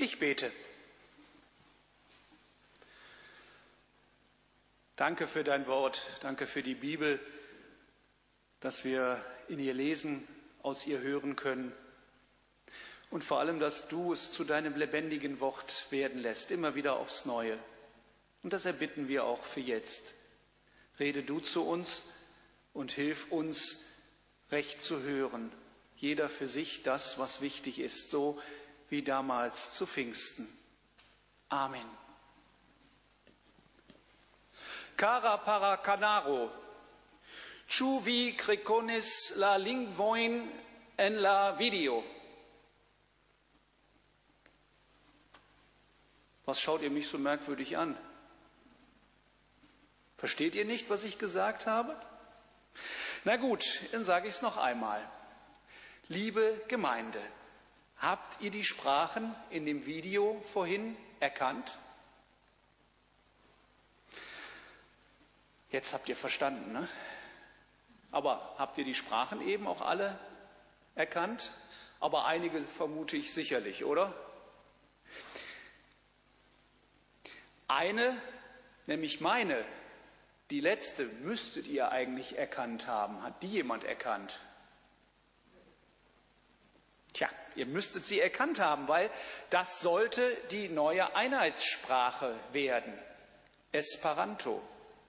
Ich bete. Danke für dein Wort, danke für die Bibel, dass wir in ihr lesen, aus ihr hören können. Und vor allem, dass du es zu deinem lebendigen Wort werden lässt, immer wieder aufs Neue. Und das erbitten wir auch für jetzt. Rede du zu uns und hilf uns, recht zu hören. Jeder für sich das, was wichtig ist, so wie damals zu Pfingsten. Amen. Cara para canaro, chu vi creconis la lingvoin en la video. Was schaut ihr mich so merkwürdig an? Versteht ihr nicht, was ich gesagt habe? Na gut, dann sage ich es noch einmal. Liebe Gemeinde, habt ihr die Sprachen in dem Video vorhin erkannt? Jetzt habt ihr verstanden, ne? Aber habt ihr die Sprachen eben auch alle erkannt? Aber einige vermute ich sicherlich, oder? Eine, nämlich meine, die letzte, müsstet ihr eigentlich erkannt haben. Hat die jemand erkannt? Tja, ihr müsstet sie erkannt haben, weil das sollte die neue Einheitssprache werden. Esperanto.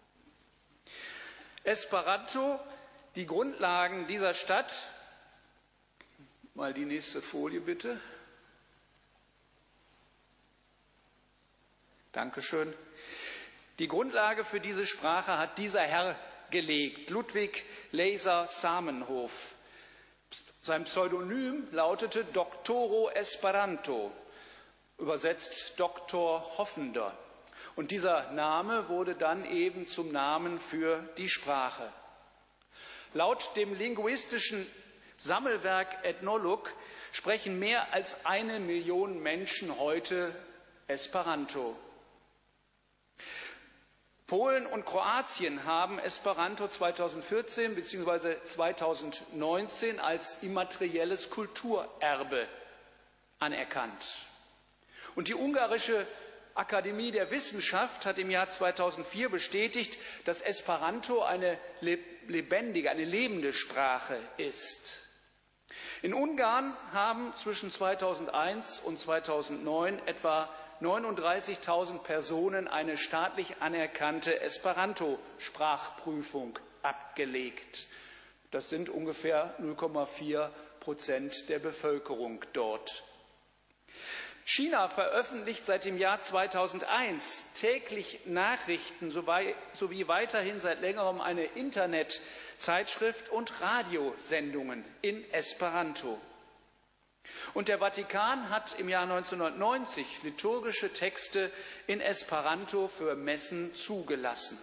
Esperanto, die Grundlagen dieser Stadt. Mal die nächste Folie bitte. Dankeschön. Die Grundlage für diese Sprache hat dieser Herr gelegt, Ludwig Leiser Zamenhof. Sein Pseudonym lautete Doctoro Esperanto, übersetzt Doktor Hoffender. Und dieser Name wurde dann eben zum Namen für die Sprache. Laut dem linguistischen Sammelwerk Ethnologue sprechen mehr als 1 Million Menschen heute Esperanto. Polen und Kroatien haben Esperanto 2014 bzw. 2019 als immaterielles Kulturerbe anerkannt. Und die ungarische Akademie der Wissenschaft hat im Jahr 2004 bestätigt, dass Esperanto eine lebendige, eine lebende Sprache ist. In Ungarn haben zwischen 2001 und 2009 etwa 39.000 Personen eine staatlich anerkannte Esperanto-Sprachprüfung abgelegt. Das sind ungefähr 0,4% der Bevölkerung dort. China veröffentlicht seit dem Jahr 2001 täglich Nachrichten sowie weiterhin seit längerem eine Internetzeitschrift und Radiosendungen in Esperanto. Und der Vatikan hat im Jahr 1990 liturgische Texte in Esperanto für Messen zugelassen.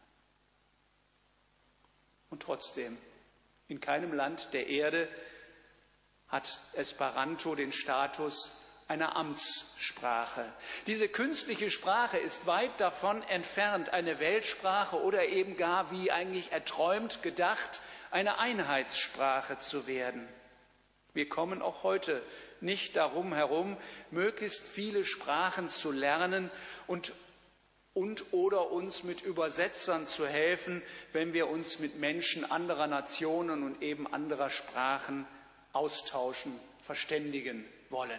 Und trotzdem, in keinem Land der Erde hat Esperanto den Status einer Amtssprache. Diese künstliche Sprache ist weit davon entfernt, eine Weltsprache oder eben gar, wie eigentlich erträumt gedacht, eine Einheitssprache zu werden. Wir kommen auch heute nicht darum herum, möglichst viele Sprachen zu lernen und oder uns mit Übersetzern zu helfen, wenn wir uns mit Menschen anderer Nationen und eben anderer Sprachen austauschen, verständigen wollen.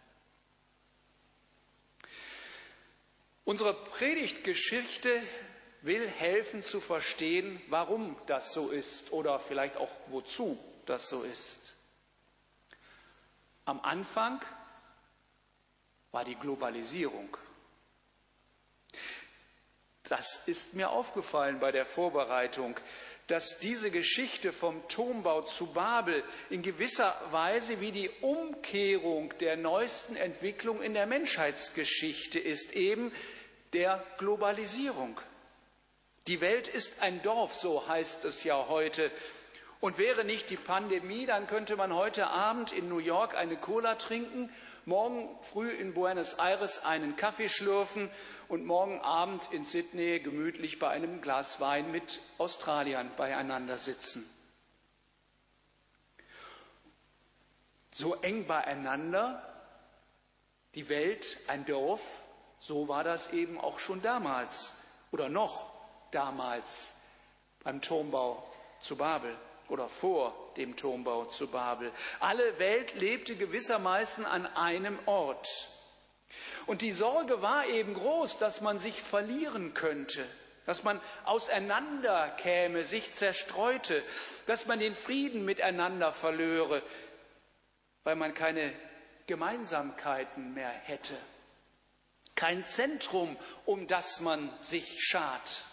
Unsere Predigtgeschichte will helfen zu verstehen, warum das so ist oder vielleicht auch wozu das so ist. Am Anfang war die Globalisierung. Das ist mir aufgefallen bei der Vorbereitung, dass diese Geschichte vom Turmbau zu Babel in gewisser Weise wie die Umkehrung der neuesten Entwicklung in der Menschheitsgeschichte ist, eben der Globalisierung. Die Welt ist ein Dorf, so heißt es ja heute. Und wäre nicht die Pandemie, dann könnte man heute Abend in New York eine Cola trinken, morgen früh in Buenos Aires einen Kaffee schlürfen und morgen Abend in Sydney gemütlich bei einem Glas Wein mit Australiern beieinander sitzen. So eng beieinander, Die Welt ein Dorf, so war das eben auch schon damals oder noch damals beim Turmbau zu Babel oder vor dem Turmbau zu Babel. Alle Welt lebte gewissermaßen an einem Ort. Und die Sorge war eben groß, dass man sich verlieren könnte, dass man auseinanderkäme, sich zerstreute, dass man den Frieden miteinander verlöre, weil man keine Gemeinsamkeiten mehr hätte, kein Zentrum, um das man sich schart.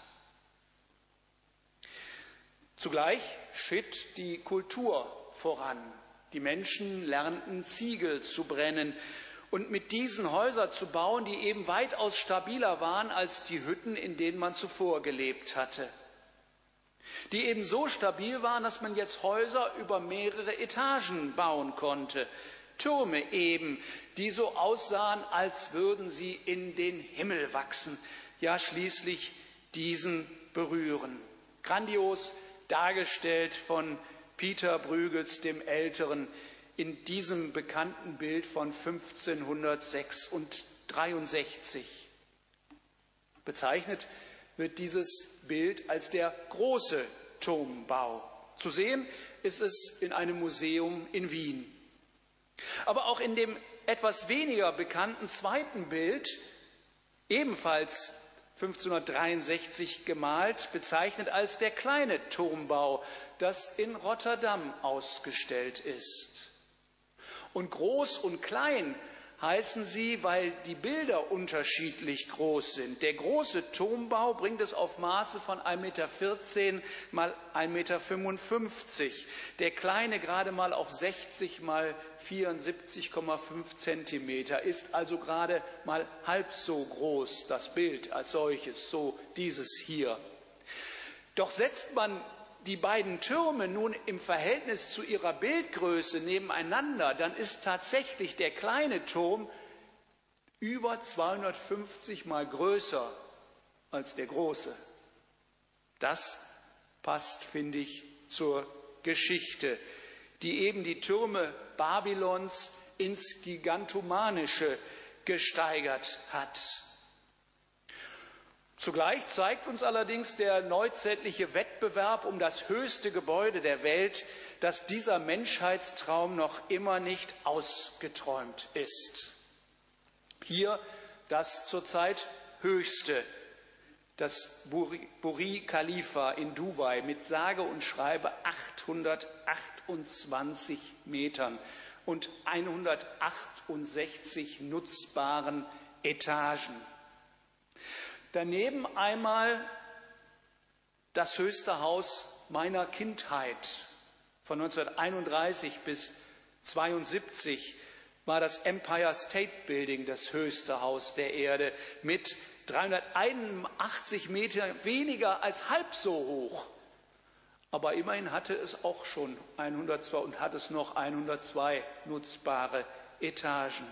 Zugleich schritt die Kultur voran. Die Menschen lernten Ziegel zu brennen und mit diesen Häuser zu bauen, die eben weitaus stabiler waren als die Hütten, in denen man zuvor gelebt hatte. Die eben so stabil waren, dass man jetzt Häuser über mehrere Etagen bauen konnte. Türme eben, die so aussahen, als würden sie in den Himmel wachsen, ja schließlich diesen berühren. Grandios dargestellt von Pieter Bruegels dem Älteren in diesem bekannten Bild von 1563. Bezeichnet wird dieses Bild als der große Turmbau. Zu sehen ist es in einem Museum in Wien. Aber auch in dem etwas weniger bekannten zweiten Bild, ebenfalls 1563 gemalt, bezeichnet als der kleine Turmbau, das in Rotterdam ausgestellt ist. Und groß und klein heißen sie, weil die Bilder unterschiedlich groß sind. Der große Turmbau bringt es auf Maße von 1,14 Meter mal 1,55 Meter. Der kleine gerade mal auf 60 mal 74,5 Zentimeter, ist also gerade mal halb so groß, das Bild als solches, so dieses hier. Doch setzt man die beiden Türme nun im Verhältnis zu ihrer Bildgröße nebeneinander, dann ist tatsächlich der kleine Turm über 250 Mal größer als der große. Das passt, finde ich, zur Geschichte, die eben die Türme Babylons ins Gigantomanische gesteigert hat. Zugleich zeigt uns allerdings der neuzeitliche Wettbewerb um das höchste Gebäude der Welt, dass dieser Menschheitstraum noch immer nicht ausgeträumt ist. Hier das zurzeit höchste, das Burj Khalifa in Dubai mit sage und schreibe 828 Metern und 168 nutzbaren Etagen. Daneben einmal das höchste Haus meiner Kindheit. Von 1931 bis 1972 war das Empire State Building das höchste Haus der Erde mit 381 Metern, weniger als halb so hoch. Aber immerhin hatte es auch schon 102 und hat es noch 102 nutzbare Etagen.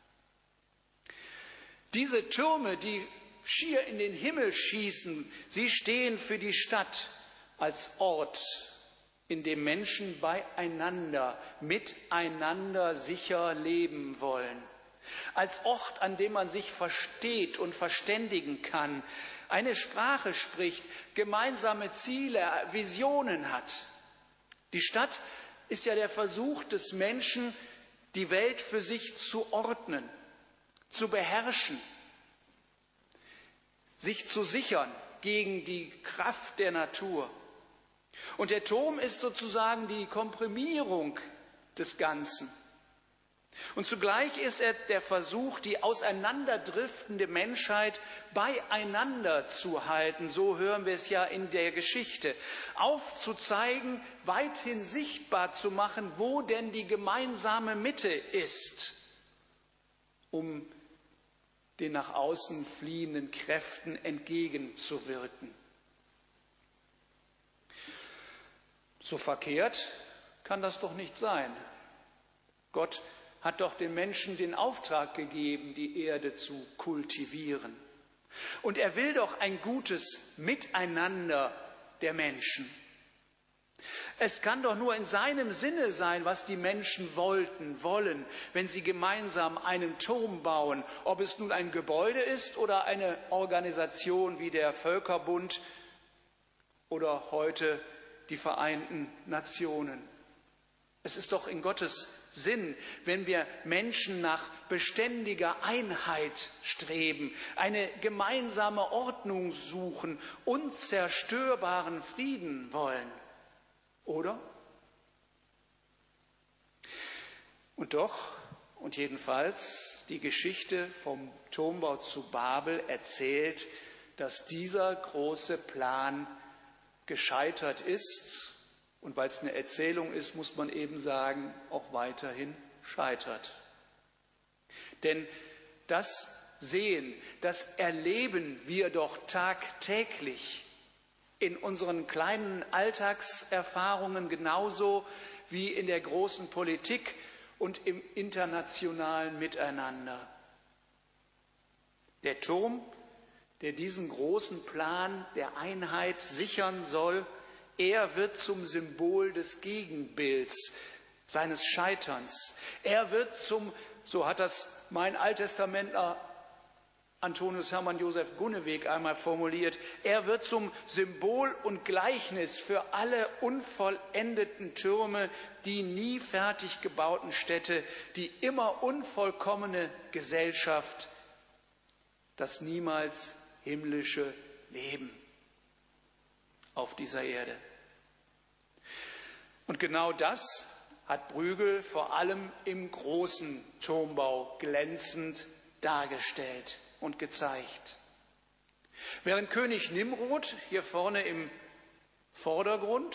Diese Türme, die schier in den Himmel schießen, sie stehen für die Stadt als Ort, in dem Menschen beieinander, miteinander sicher leben wollen. Als Ort, an dem man sich versteht und verständigen kann, eine Sprache spricht, gemeinsame Ziele, Visionen hat. Die Stadt ist ja der Versuch des Menschen, die Welt für sich zu ordnen, zu beherrschen, sich zu sichern gegen die Kraft der Natur. Und der Turm ist sozusagen die Komprimierung des Ganzen. Und zugleich ist er der Versuch, die auseinanderdriftende Menschheit beieinander zu halten. So hören wir es ja in der Geschichte. Aufzuzeigen, weithin sichtbar zu machen, wo denn die gemeinsame Mitte ist, um den nach außen fliehenden Kräften entgegenzuwirken. So verkehrt kann das doch nicht sein. Gott hat doch den Menschen den Auftrag gegeben, die Erde zu kultivieren. Und er will doch ein gutes Miteinander der Menschen. Es kann doch nur in seinem Sinne sein, was die Menschen wollen, wenn sie gemeinsam einen Turm bauen, ob es nun ein Gebäude ist oder eine Organisation wie der Völkerbund oder heute die Vereinten Nationen. Es ist doch in Gottes Sinn, wenn wir Menschen nach beständiger Einheit streben, eine gemeinsame Ordnung suchen, unzerstörbaren Frieden wollen. Oder? Und doch, und jedenfalls, die Geschichte vom Turmbau zu Babel erzählt, dass dieser große Plan gescheitert ist. Und weil es eine Erzählung ist, muss man eben sagen, auch weiterhin scheitert. Denn das Sehen, das erleben wir doch tagtäglich in unseren kleinen Alltagserfahrungen genauso wie in der großen Politik und im internationalen Miteinander. Der Turm, der diesen großen Plan der Einheit sichern soll, er wird zum Symbol des Gegenbilds seines Scheiterns. Er wird so hat das mein Alttestamentler Antonius Hermann Josef Gunneweg einmal formuliert, er wird zum Symbol und Gleichnis für alle unvollendeten Türme, die nie fertig gebauten Städte, die immer unvollkommene Gesellschaft, das niemals himmlische Leben auf dieser Erde. Und genau das hat Bruegel vor allem im großen Turmbau glänzend dargestellt und gezeigt. Während König Nimrod hier vorne im Vordergrund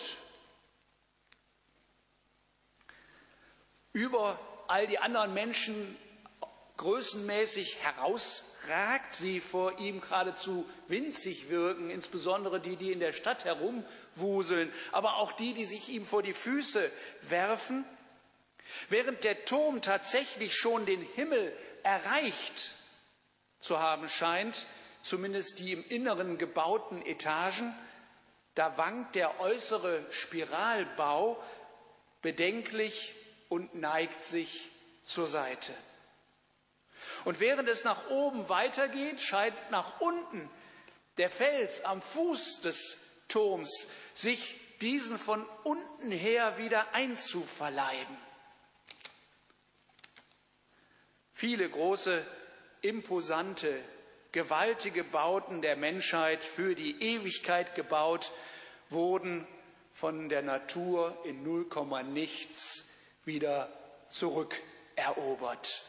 über all die anderen Menschen größenmäßig herausragt, sie vor ihm geradezu winzig wirken, insbesondere die, die in der Stadt herumwuseln, aber auch die, die sich ihm vor die Füße werfen. Während der Turm tatsächlich schon den Himmel erreicht zu haben scheint, zumindest die im Inneren gebauten Etagen, da wankt der äußere Spiralbau bedenklich und neigt sich zur Seite. Und während es nach oben weitergeht, scheint nach unten der Fels am Fuß des Turms sich diesen von unten her wieder einzuverleiben. Viele große, imposante, gewaltige Bauten der Menschheit für die Ewigkeit gebaut, wurden von der Natur in 0, nichts wieder zurückerobert.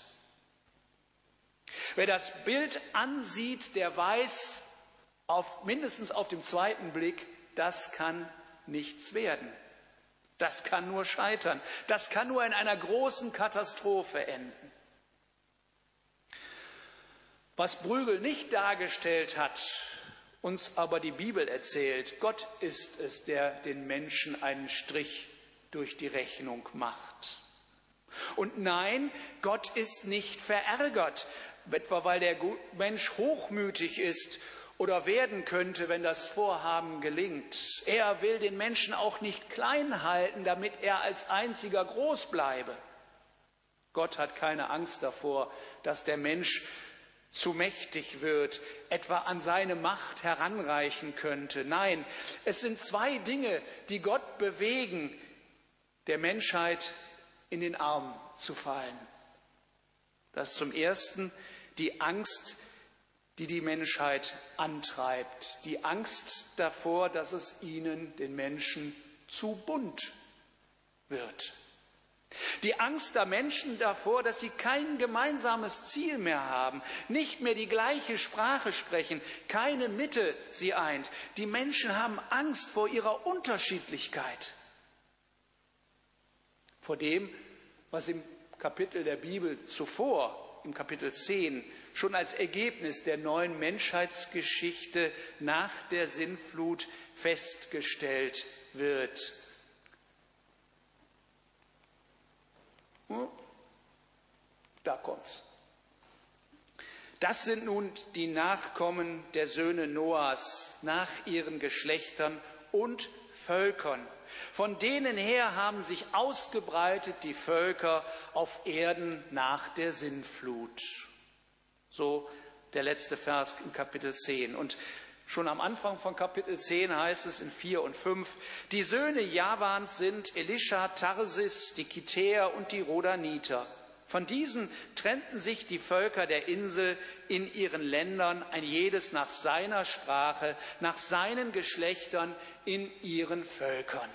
Wer das Bild ansieht, der weiß, mindestens auf dem zweiten Blick, das kann nichts werden. Das kann nur scheitern. Das kann nur in einer großen Katastrophe enden. Was Bruegel nicht dargestellt hat, uns aber die Bibel erzählt, Gott ist es, der den Menschen einen Strich durch die Rechnung macht. Und nein, Gott ist nicht verärgert, etwa weil der Mensch hochmütig ist oder werden könnte, wenn das Vorhaben gelingt. Er will den Menschen auch nicht klein halten, damit er als einziger groß bleibe. Gott hat keine Angst davor, dass der Mensch zu mächtig wird, etwa an seine Macht heranreichen könnte. Nein, es sind zwei Dinge, die Gott bewegen, der Menschheit in den Arm zu fallen. Das ist zum Ersten die Angst, die die Menschheit antreibt. Die Angst davor, dass es ihnen, den Menschen, zu bunt wird. Die Angst der Menschen davor, dass sie kein gemeinsames Ziel mehr haben, nicht mehr die gleiche Sprache sprechen, keine Mitte sie eint. Die Menschen haben Angst vor ihrer Unterschiedlichkeit, vor dem, was im Kapitel der Bibel zuvor, im Kapitel 10, schon als Ergebnis der neuen Menschheitsgeschichte nach der Sintflut festgestellt wird. Da kommt's. Das sind nun die Nachkommen der Söhne Noahs nach ihren Geschlechtern und Völkern. Von denen her haben sich ausgebreitet die Völker auf Erden nach der Sintflut. So der letzte Vers im Kapitel 10. Und schon am Anfang von Kapitel 10 heißt es in 4 und 5, die Söhne Javans sind Elisha, Tarsis, die Kitäer und die Rodaniter. Von diesen trennten sich die Völker der Insel in ihren Ländern, ein jedes nach seiner Sprache, nach seinen Geschlechtern in ihren Völkern.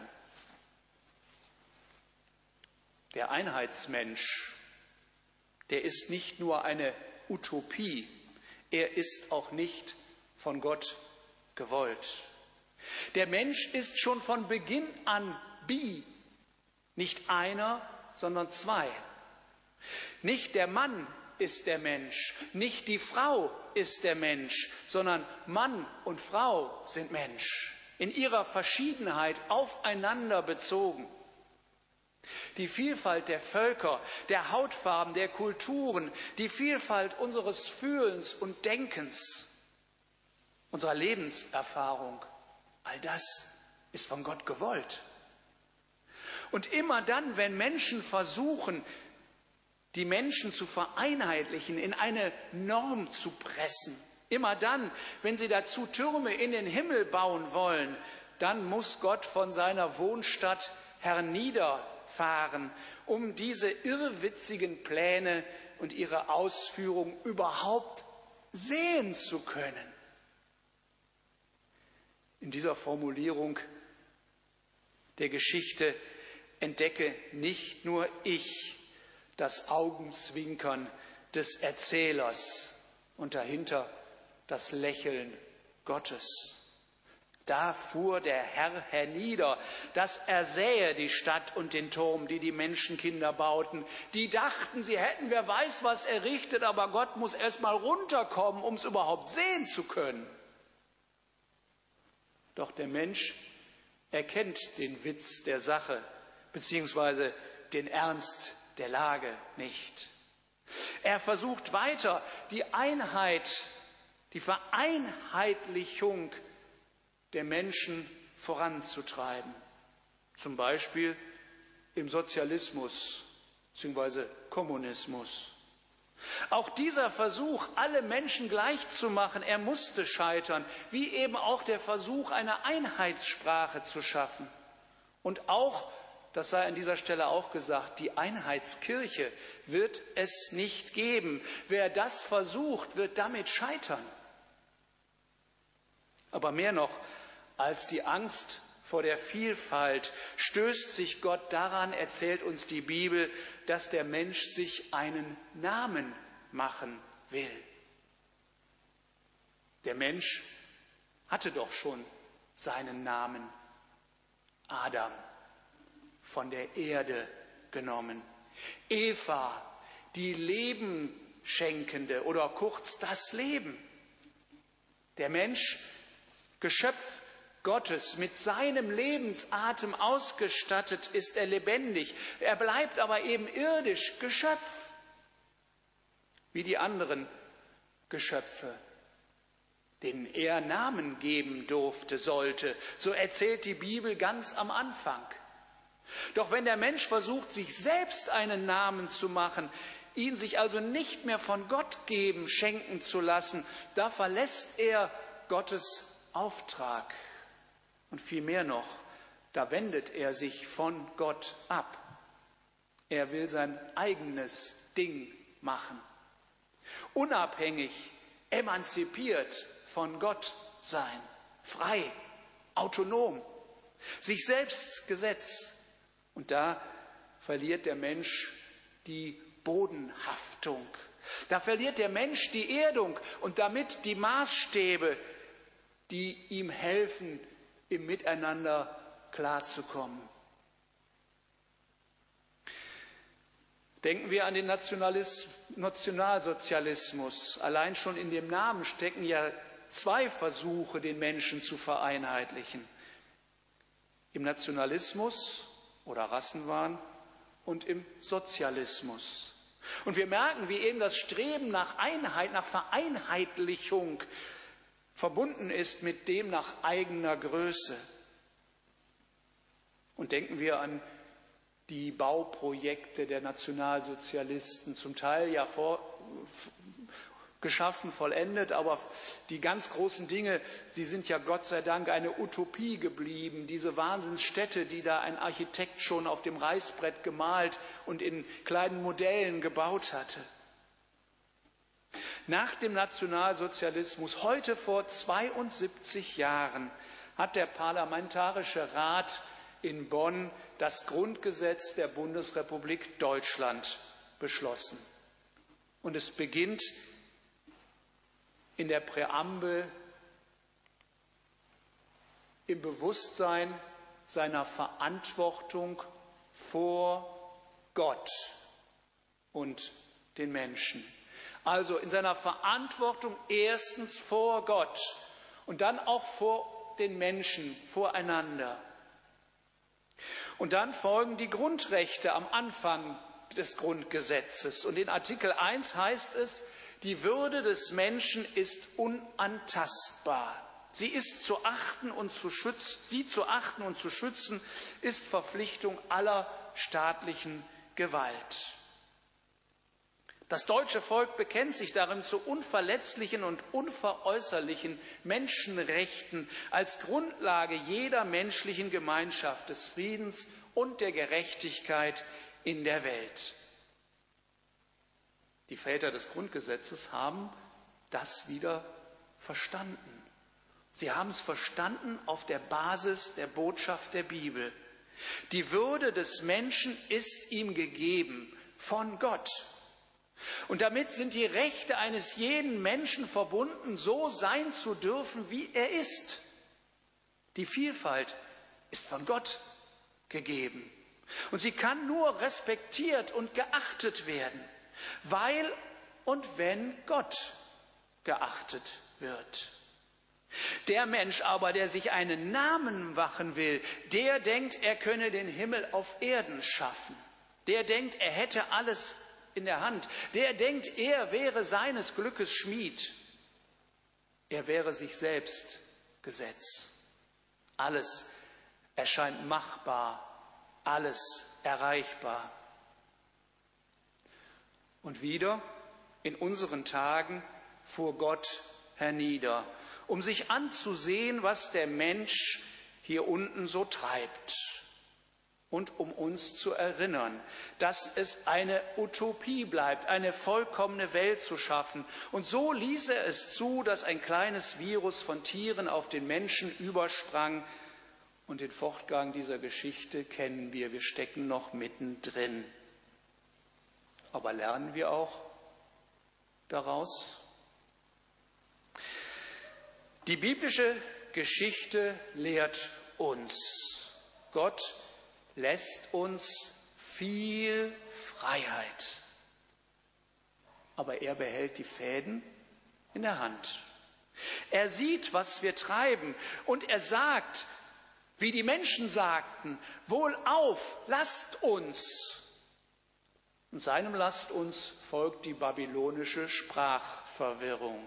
Der Einheitsmensch, der ist nicht nur eine Utopie, er ist auch nicht von Gott gewollt. Der Mensch ist schon von Beginn an nicht einer, sondern zwei. Nicht der Mann ist der Mensch, nicht die Frau ist der Mensch, sondern Mann und Frau sind Mensch, in ihrer Verschiedenheit aufeinander bezogen. Die Vielfalt der Völker, der Hautfarben, der Kulturen, die Vielfalt unseres Fühlens und Denkens, unserer Lebenserfahrung, all das ist von Gott gewollt. Und immer dann, wenn Menschen versuchen, die Menschen zu vereinheitlichen, in eine Norm zu pressen, immer dann, wenn sie dazu Türme in den Himmel bauen wollen, dann muss Gott von seiner Wohnstadt herniederfahren, um diese irrwitzigen Pläne und ihre Ausführung überhaupt sehen zu können. In dieser Formulierung der Geschichte entdecke nicht nur ich das Augenzwinkern des Erzählers und dahinter das Lächeln Gottes. Da fuhr der Herr hernieder, dass er sähe die Stadt und den Turm, die die Menschenkinder bauten. Die dachten, sie hätten wer weiß was errichtet, aber Gott muss erst mal runterkommen, um es überhaupt sehen zu können. Doch der Mensch erkennt den Witz der Sache, beziehungsweise den Ernst der Lage nicht. Er versucht weiter, die Einheit, die Vereinheitlichung der Menschen voranzutreiben. Zum Beispiel im Sozialismus bzw. Kommunismus. Auch dieser Versuch, alle Menschen gleich zu machen, er musste scheitern, wie eben auch der Versuch, eine Einheitssprache zu schaffen. Und auch, das sei an dieser Stelle auch gesagt, die Einheitskirche wird es nicht geben. Wer das versucht, wird damit scheitern. Aber mehr noch als die Angst vor der Vielfalt stößt sich Gott daran, erzählt uns die Bibel, dass der Mensch sich einen Namen machen will. Der Mensch hatte doch schon seinen Namen: Adam, von der Erde genommen. Eva, die Leben schenkende oder kurz das Leben. Der Mensch, Geschöpf Gottes, mit seinem Lebensatem ausgestattet, ist er lebendig. Er bleibt aber eben irdisch, Geschöpf, wie die anderen Geschöpfe, denen er Namen geben durfte, sollte. So erzählt die Bibel ganz am Anfang. Doch wenn der Mensch versucht, sich selbst einen Namen zu machen, ihn sich also nicht mehr von Gott geben, schenken zu lassen, da verlässt er Gottes Auftrag. Und viel mehr noch, da wendet er sich von Gott ab. Er will sein eigenes Ding machen. Unabhängig, emanzipiert von Gott sein. Frei, autonom, sich selbst Gesetz. Und da verliert der Mensch die Bodenhaftung. Da verliert der Mensch die Erdung und damit die Maßstäbe, die ihm helfen, im Miteinander klarzukommen. Denken wir an den Nationalsozialismus. Allein schon in dem Namen stecken ja zwei Versuche, den Menschen zu vereinheitlichen. Im Nationalismus oder Rassenwahn und im Sozialismus. Und wir merken, wie eben das Streben nach Einheit, nach Vereinheitlichung verbunden ist mit dem nach eigener Größe. Und denken wir an die Bauprojekte der Nationalsozialisten, zum Teil ja geschaffen, vollendet, aber die ganz großen Dinge, sie sind ja Gott sei Dank eine Utopie geblieben. Diese Wahnsinnsstädte, die da ein Architekt schon auf dem Reißbrett gemalt und in kleinen Modellen gebaut hatte. Nach dem Nationalsozialismus, heute vor 72 Jahren, hat der Parlamentarische Rat in Bonn das Grundgesetz der Bundesrepublik Deutschland beschlossen. Und es beginnt in der Präambel im Bewusstsein seiner Verantwortung vor Gott und den Menschen. Also in seiner Verantwortung erstens vor Gott und dann auch vor den Menschen, voreinander. Und dann folgen die Grundrechte am Anfang des Grundgesetzes. Und in Artikel 1 heißt es, die Würde des Menschen ist unantastbar. Sie zu achten und zu schützen, ist Verpflichtung aller staatlichen Gewalt. Das deutsche Volk bekennt sich darin zu unverletzlichen und unveräußerlichen Menschenrechten als Grundlage jeder menschlichen Gemeinschaft, des Friedens und der Gerechtigkeit in der Welt. Die Väter des Grundgesetzes haben das wieder verstanden. Sie haben es verstanden auf der Basis der Botschaft der Bibel. Die Würde des Menschen ist ihm gegeben von Gott. Und damit sind die Rechte eines jeden Menschen verbunden, so sein zu dürfen, wie er ist. Die Vielfalt ist von Gott gegeben. Und sie kann nur respektiert und geachtet werden, weil und wenn Gott geachtet wird. Der Mensch aber, der sich einen Namen machen will, der denkt, er könne den Himmel auf Erden schaffen. Der denkt, er hätte alles in der Hand. Der denkt, er wäre seines Glückes Schmied. Er wäre sich selbst Gesetz. Alles erscheint machbar, alles erreichbar. Und wieder in unseren Tagen fuhr Gott hernieder, um sich anzusehen, was der Mensch hier unten so treibt. Und um uns zu erinnern, dass es eine Utopie bleibt, eine vollkommene Welt zu schaffen. Und so ließ er es zu, dass ein kleines Virus von Tieren auf den Menschen übersprang. Und den Fortgang dieser Geschichte kennen wir. Wir stecken noch mittendrin. Aber lernen wir auch daraus? Die biblische Geschichte lehrt uns, Gott lässt uns viel Freiheit. Aber er behält die Fäden in der Hand. Er sieht, was wir treiben, und er sagt, wie die Menschen sagten, wohlauf, lasst uns. Und seinem Lasst uns folgt die babylonische Sprachverwirrung.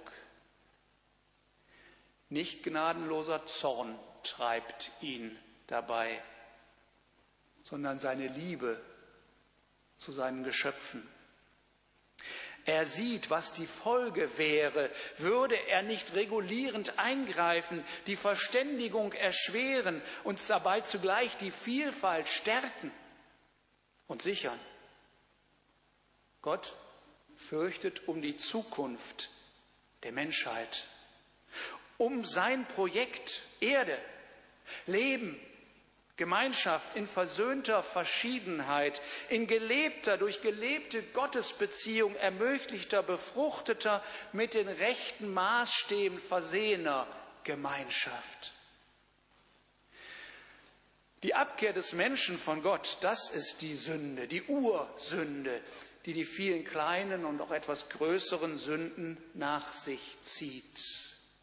Nicht gnadenloser Zorn treibt ihn dabei, sondern seine Liebe zu seinen Geschöpfen. Er sieht, was die Folge wäre, würde er nicht regulierend eingreifen, die Verständigung erschweren und dabei zugleich die Vielfalt stärken und sichern. Gott fürchtet um die Zukunft der Menschheit, um sein Projekt Erde, Leben, Gemeinschaft in versöhnter Verschiedenheit, in gelebter, durch gelebte Gottesbeziehung ermöglichter, befruchteter, mit den rechten Maßstäben versehener Gemeinschaft. Die Abkehr des Menschen von Gott, das ist die Sünde, die Ursünde, die die vielen kleinen und auch etwas größeren Sünden nach sich zieht.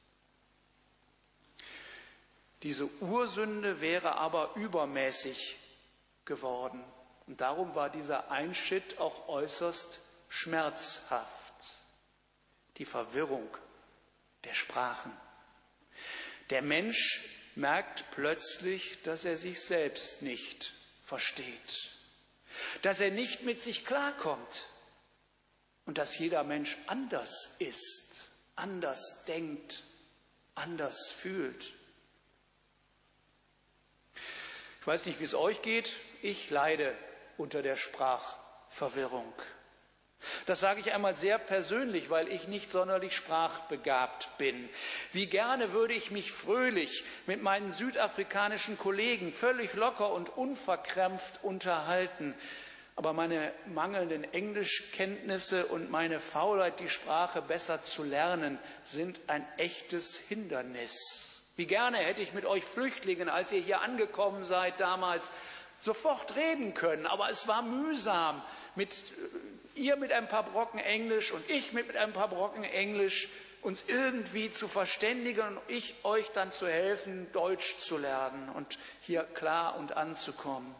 Diese Ursünde wäre aber übermäßig geworden. Und darum war dieser Einschnitt auch äußerst schmerzhaft. Die Verwirrung der Sprachen. Der Mensch merkt plötzlich, dass er sich selbst nicht versteht, dass er nicht mit sich klarkommt und dass jeder Mensch anders ist, anders denkt, anders fühlt. Ich weiß nicht, wie es euch geht, ich leide unter der Sprachverwirrung. Das sage ich einmal sehr persönlich, weil ich nicht sonderlich sprachbegabt bin. Wie gerne würde ich mich fröhlich mit meinen südafrikanischen Kollegen völlig locker und unverkrampft unterhalten. Aber meine mangelnden Englischkenntnisse und meine Faulheit, die Sprache besser zu lernen, sind ein echtes Hindernis. Wie gerne hätte ich mit euch Flüchtlingen, als ihr hier angekommen seid damals, sofort reden können, aber es war mühsam, ihr mit ein paar Brocken Englisch und ich mit ein paar Brocken Englisch uns irgendwie zu verständigen und ich euch dann zu helfen, Deutsch zu lernen und hier klar und anzukommen.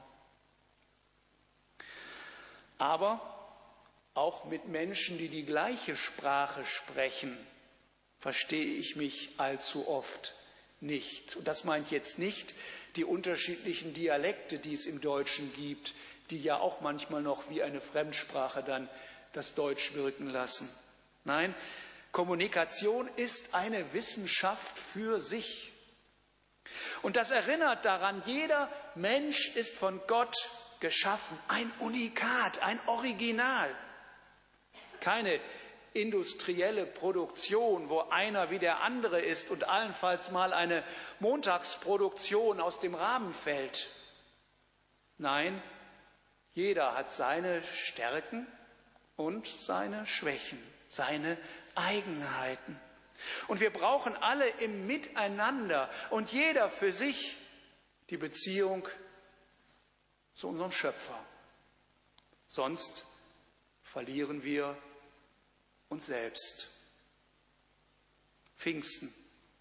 Aber auch mit Menschen, die die gleiche Sprache sprechen, verstehe ich mich allzu oft nicht. Und das meint jetzt nicht die unterschiedlichen Dialekte, die es im Deutschen gibt, die ja auch manchmal noch wie eine Fremdsprache dann das Deutsch wirken lassen. Nein, Kommunikation ist eine Wissenschaft für sich. Und das erinnert daran, jeder Mensch ist von Gott geschaffen, ein Unikat, ein Original. Keine industrielle Produktion, wo einer wie der andere ist und allenfalls mal eine Montagsproduktion aus dem Rahmen fällt. Nein, jeder hat seine Stärken und seine Schwächen, seine Eigenheiten. Und wir brauchen alle im Miteinander und jeder für sich die Beziehung zu unserem Schöpfer. Sonst verlieren wir uns selbst. Pfingsten.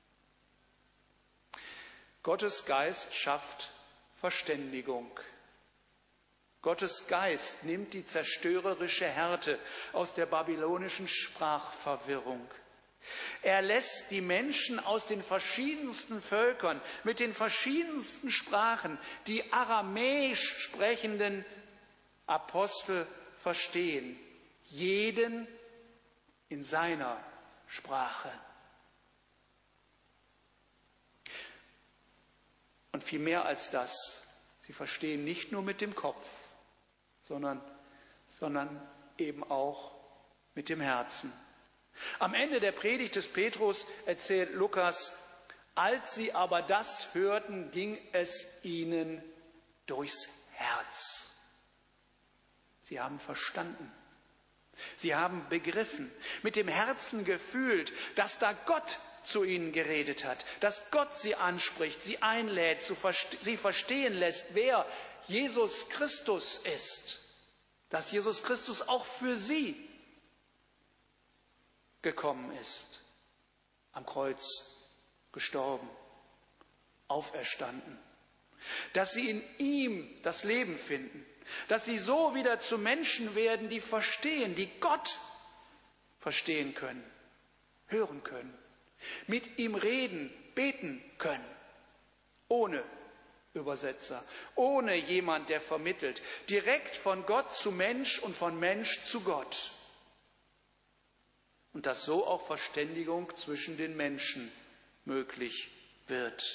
Gottes Geist schafft Verständigung. Gottes Geist nimmt die zerstörerische Härte aus der babylonischen Sprachverwirrung. Er lässt die Menschen aus den verschiedensten Völkern, mit den verschiedensten Sprachen, die aramäisch sprechenden Apostel verstehen. Jeden in seiner Sprache. Und viel mehr als das, sie verstehen nicht nur mit dem Kopf, sondern eben auch mit dem Herzen. Am Ende der Predigt des Petrus erzählt Lukas, als sie aber das hörten, ging es ihnen durchs Herz. Sie haben verstanden. Sie haben begriffen, mit dem Herzen gefühlt, dass da Gott zu ihnen geredet hat, dass Gott sie anspricht, sie einlädt, sie verstehen lässt, wer Jesus Christus ist, dass Jesus Christus auch für sie gekommen ist, am Kreuz gestorben, auferstanden, dass sie in ihm das Leben finden, dass sie so wieder zu Menschen werden, die verstehen, die Gott verstehen können, hören können, mit ihm reden, beten können, ohne Übersetzer, ohne jemand, der vermittelt, direkt von Gott zu Mensch und von Mensch zu Gott. Und dass so auch Verständigung zwischen den Menschen möglich wird.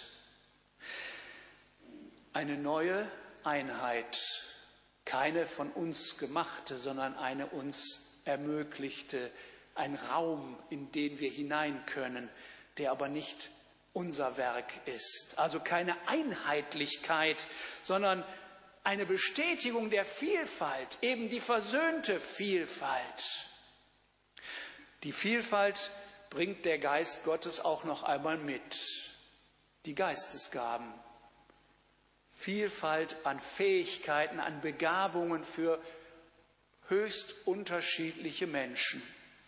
Eine neue Einheit, keine von uns gemachte, sondern eine uns ermöglichte, ein Raum, in den wir hinein können, der aber nicht unser Werk ist. Also keine Einheitlichkeit, sondern eine Bestätigung der Vielfalt, eben die versöhnte Vielfalt. Die Vielfalt bringt der Geist Gottes auch noch einmal mit. Die Geistesgaben. Vielfalt an Fähigkeiten, an Begabungen für höchst unterschiedliche Menschen.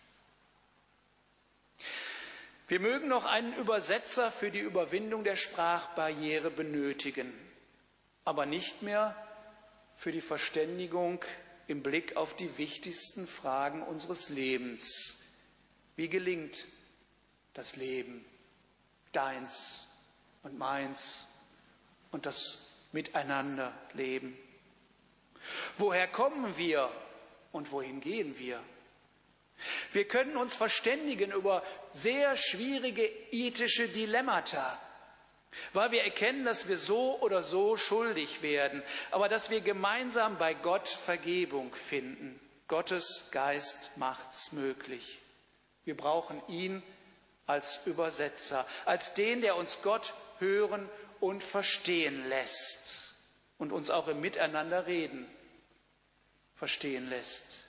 Wir mögen noch einen Übersetzer für die Überwindung der Sprachbarriere benötigen, aber nicht mehr für die Verständigung im Blick auf die wichtigsten Fragen unseres Lebens. Wie gelingt das Leben, deins, und meins und das Miteinanderleben. Woher kommen wir und wohin gehen wir? Wir können uns verständigen über sehr schwierige ethische Dilemmata, weil wir erkennen, dass wir so oder so schuldig werden, aber dass wir gemeinsam bei Gott Vergebung finden. Gottes Geist macht's möglich. Wir brauchen ihn als Übersetzer, als den, der uns Gott hören und verstehen lässt und uns auch im Miteinanderreden verstehen lässt.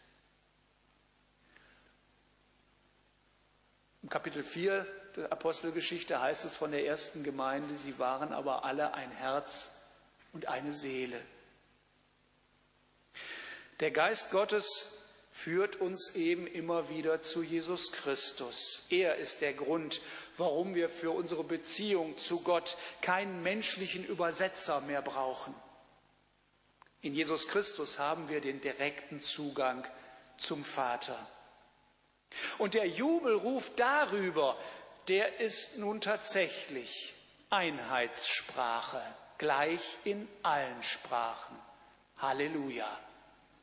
Im Kapitel 4 der Apostelgeschichte heißt es von der ersten Gemeinde, sie waren aber alle ein Herz und eine Seele. Der Geist Gottes führt uns eben immer wieder zu Jesus Christus. Er ist der Grund, warum wir für unsere Beziehung zu Gott keinen menschlichen Übersetzer mehr brauchen. In Jesus Christus haben wir den direkten Zugang zum Vater. Und der Jubelruf darüber, der ist nun tatsächlich Einheitssprache, gleich in allen Sprachen. Halleluja!